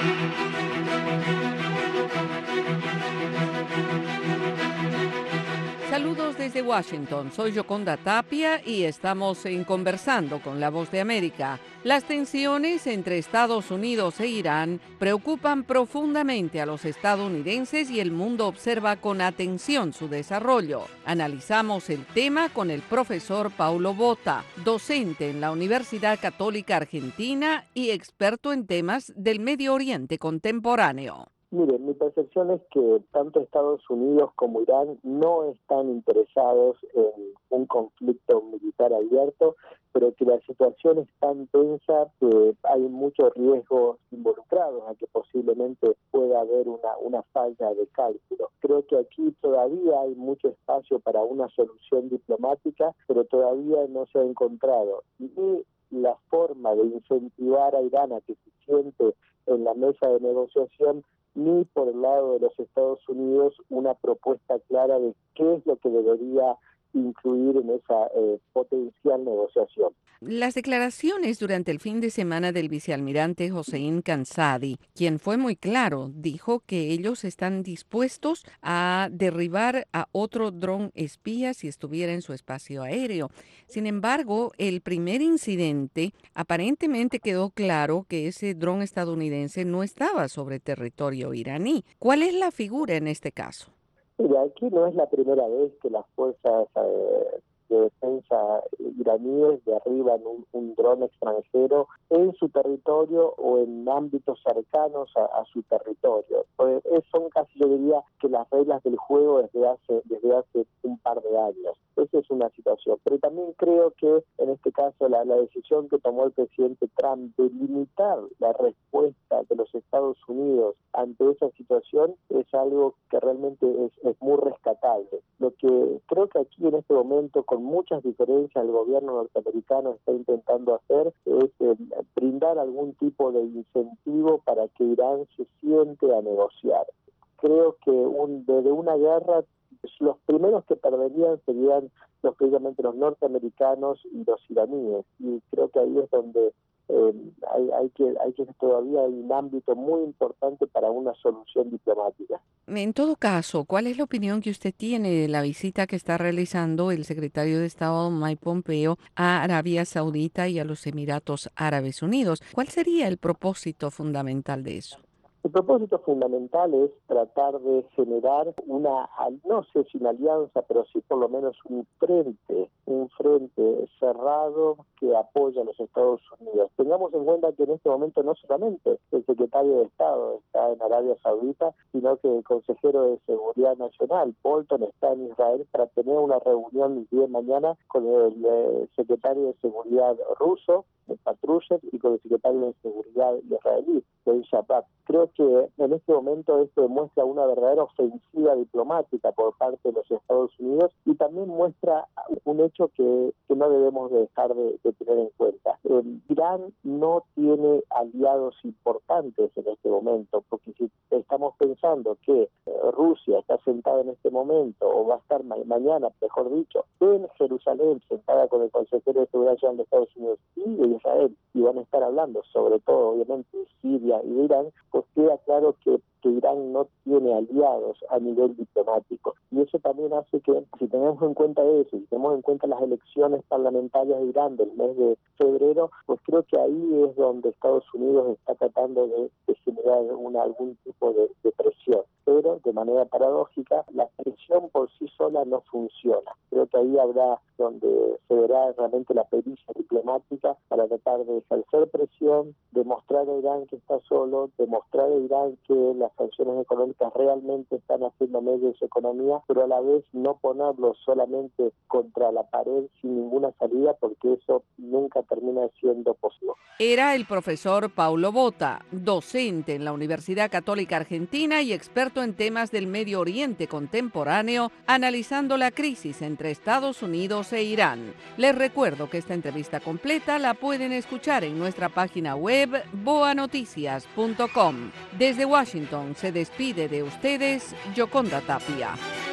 Saludos desde Washington, soy Yoconda Tapia y estamos en Conversando con la Voz de América. Las tensiones entre Estados Unidos e Irán preocupan profundamente a los estadounidenses y el mundo observa con atención su desarrollo. Analizamos el tema con el profesor Paulo Botta, docente en la Universidad Católica Argentina y experto en temas del Medio Oriente contemporáneo. Mire, mi percepción es que tanto Estados Unidos como Irán no están interesados en un conflicto militar abierto, pero que la situación es tan tensa que hay muchos riesgos involucrados a que posiblemente pueda haber una falla de cálculo. Creo que aquí todavía hay mucho espacio para una solución diplomática, pero todavía no se ha encontrado ni la forma de incentivar a Irán a que se siente en la mesa de negociación, ni por el lado de los Estados Unidos una propuesta clara de qué es lo que debería incluir en esa potencial negociación. Las declaraciones durante el fin de semana del vicealmirante Hossein Kanzadi, quien fue muy claro, dijo que ellos están dispuestos a derribar a otro dron espía si estuviera en su espacio aéreo. Sin embargo, el primer incidente aparentemente quedó claro que ese dron estadounidense no estaba sobre territorio iraní. ¿Cuál es la figura en este caso? Mira, aquí no es la primera vez que las fuerzas de defensa iraníes derriban un dron extranjero en su territorio o en ámbitos cercanos a su territorio. Pues son casi, yo diría, que las reglas del juego desde hace un par de años. Esa es una situación. Pero también creo que en este caso la decisión que tomó el presidente Trump de limitar la respuesta de los Estados Unidos ante esa situación es algo que realmente es muy rescatable. Lo que creo que aquí en este momento, con muchas diferencias, el gobierno norteamericano está intentando hacer es brindar algún tipo de incentivo para que Irán se siente a negociar. Creo que desde una guerra, los primeros que perderían serían precisamente los norteamericanos y los iraníes, y creo que ahí es donde hay que todavía hay un ámbito muy importante para una solución diplomática. En todo caso, ¿cuál es la opinión que usted tiene de la visita que está realizando el secretario de Estado Mike Pompeo a Arabia Saudita y a los Emiratos Árabes Unidos? ¿Cuál sería el propósito fundamental de eso? El propósito fundamental es tratar de generar no sé si una alianza, pero sí por lo menos un frente cerrado que apoya a los Estados Unidos. Tengamos en cuenta que en este momento no solamente el secretario de Estado está en Arabia Saudita, sino que el consejero de Seguridad Nacional, Bolton, está en Israel para tener una reunión el día de mañana con el secretario de Seguridad ruso, de Patrushev, y con el secretario de Seguridad israelí, de Shabbat. Creo que en este momento esto demuestra una verdadera ofensiva diplomática por parte de los Estados Unidos y también muestra un hecho que no debemos dejar de tener en cuenta. Irán no tiene aliados importantes en este momento, porque si estamos pensando que Rusia está sentada en este momento, o va a estar mañana, mejor dicho, en Jerusalén, sentada con el consejero de Seguridad Nacional de Estados Unidos y de Israel, y van a estar hablando sobre todo, obviamente, de Siria y de Irán, pues queda claro que Irán no tiene aliados a nivel diplomático. Y eso también hace que, si tenemos en cuenta eso, si tenemos en cuenta las elecciones parlamentarias de Irán del mes de febrero, pues creo que ahí es donde Estados Unidos está tratando de generar algún tipo de presión. Pero, de manera paradójica, la presión por sí sola no funciona. Creo que ahí habrá donde se verá realmente la pericia diplomática para tratar de ejercer presión, demostrar a Irán que está solo, demostrar a Irán que las sanciones económicas realmente están haciendo medio de su economía, pero a la vez no ponerlo solamente contra la pared sin ninguna salida, porque eso nunca termina siendo posible. Era el profesor Paulo Botta, docente en la Universidad Católica Argentina y experto en temas del Medio Oriente contemporáneo, analizando la crisis entre Estados Unidos e Irán. Les recuerdo que esta entrevista completa la pueden escuchar en nuestra página web boanoticias.com. Desde Washington se despide de ustedes Yoconda Tapia.